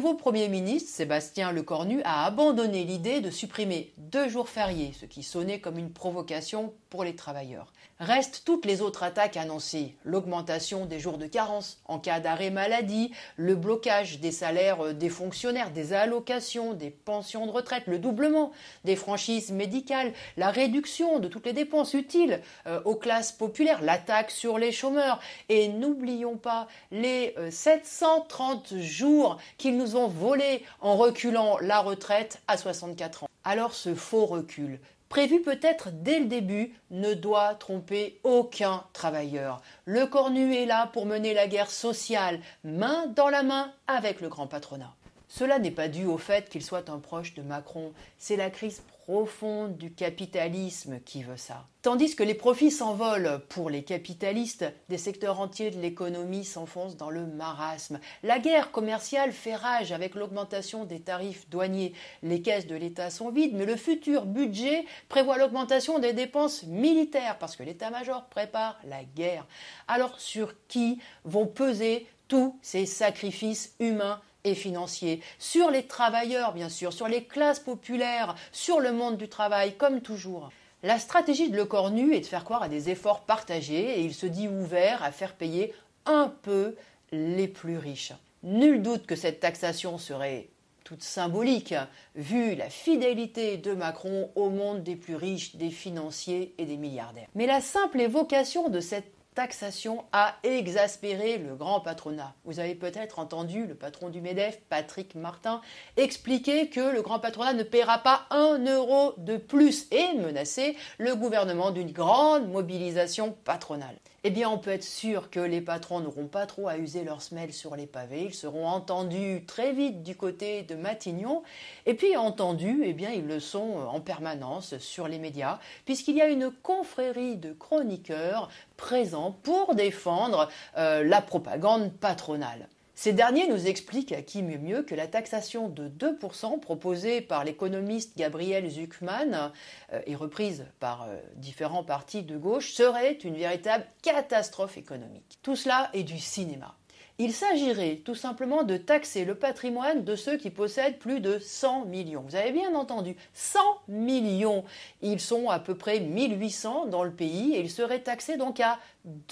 nouveau Premier ministre, Sébastien Lecornu, a abandonné l'idée de supprimer 2 jours fériés, ce qui sonnait comme une provocation pour les travailleurs. Restent toutes les autres attaques annoncées, l'augmentation des jours de carence en cas d'arrêt maladie, le blocage des salaires des fonctionnaires, des allocations, des pensions de retraite, le doublement des franchises médicales, la réduction de toutes les dépenses utiles aux classes populaires, l'attaque sur les chômeurs. Et n'oublions pas les 730 jours qu'ils nous ont volés en reculant la retraite à 64 ans. Alors ce faux recul, prévu peut-être dès le début, ne doit tromper aucun travailleur. Lecornu est là pour mener la guerre sociale, main dans la main avec le grand patronat. Cela n'est pas dû au fait qu'il soit un proche de Macron, c'est la crise profonde du capitalisme qui veut ça. Tandis que les profits s'envolent pour les capitalistes, des secteurs entiers de l'économie s'enfoncent dans le marasme. La guerre commerciale fait rage avec l'augmentation des tarifs douaniers. Les caisses de l'État sont vides, mais le futur budget prévoit l'augmentation des dépenses militaires parce que l'état-major prépare la guerre. Alors sur qui vont peser tous ces sacrifices humains et financiers, sur les travailleurs bien sûr, sur les classes populaires, sur le monde du travail, comme toujours. La stratégie de Lecornu est de faire croire à des efforts partagés et il se dit ouvert à faire payer un peu les plus riches. Nul doute que cette taxation serait toute symbolique, vu la fidélité de Macron au monde des plus riches, des financiers et des milliardaires. Mais la simple évocation de cette taxation a exaspéré le grand patronat. Vous avez peut-être entendu le patron du MEDEF, Patrick Martin, expliquer que le grand patronat ne paiera pas 1 euro de plus et menacer le gouvernement d'une grande mobilisation patronale. Eh bien, on peut être sûr que les patrons n'auront pas trop à user leur semelle sur les pavés. Ils seront entendus très vite du côté de Matignon. Et puis, entendus, eh bien, ils le sont en permanence sur les médias, puisqu'il y a une confrérie de chroniqueurs présents pour défendre la propagande patronale. Ces derniers nous expliquent à qui mieux que la taxation de 2% proposée par l'économiste Gabriel Zucman et reprise par différents partis de gauche serait une véritable catastrophe économique. Tout cela est du cinéma. Il s'agirait tout simplement de taxer le patrimoine de ceux qui possèdent plus de 100 millions. Vous avez bien entendu, 100 millions. Ils sont à peu près 1800 dans le pays et ils seraient taxés donc à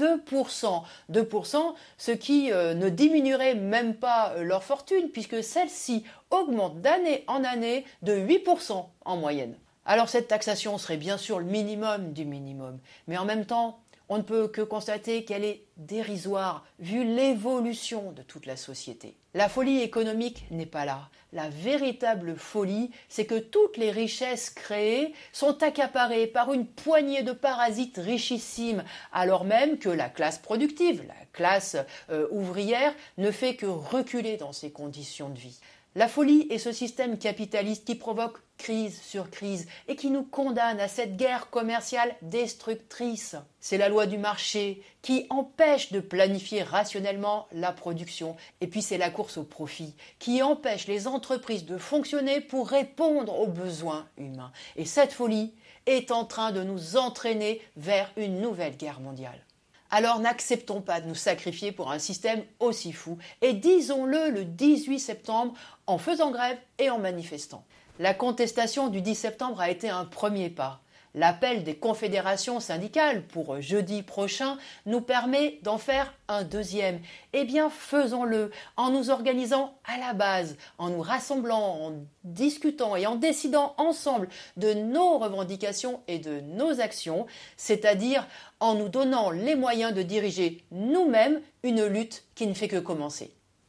2%. 2%, ce qui ne diminuerait même pas leur fortune puisque celle-ci augmente d'année en année de 8% en moyenne. Alors cette taxation serait bien sûr le minimum du minimum, mais en même temps, on ne peut que constater qu'elle est dérisoire vu l'évolution de toute la société. La folie économique n'est pas là. La véritable folie, c'est que toutes les richesses créées sont accaparées par une poignée de parasites richissimes, alors même que la classe productive, la classe ouvrière, ne fait que reculer dans ses conditions de vie. La folie est ce système capitaliste qui provoque crise sur crise et qui nous condamne à cette guerre commerciale destructrice. C'est la loi du marché qui empêche de planifier rationnellement la production. Et puis c'est la course au profit qui empêche les entreprises de fonctionner pour répondre aux besoins humains. Et cette folie est en train de nous entraîner vers une nouvelle guerre mondiale. Alors n'acceptons pas de nous sacrifier pour un système aussi fou et disons-le le 18 septembre en faisant grève et en manifestant. La contestation du 10 septembre a été un premier pas. L'appel des confédérations syndicales pour jeudi prochain nous permet d'en faire un deuxième. Eh bien, faisons-le en nous organisant à la base, en nous rassemblant, en discutant et en décidant ensemble de nos revendications et de nos actions, c'est-à-dire en nous donnant les moyens de diriger nous-mêmes une lutte qui ne fait que commencer.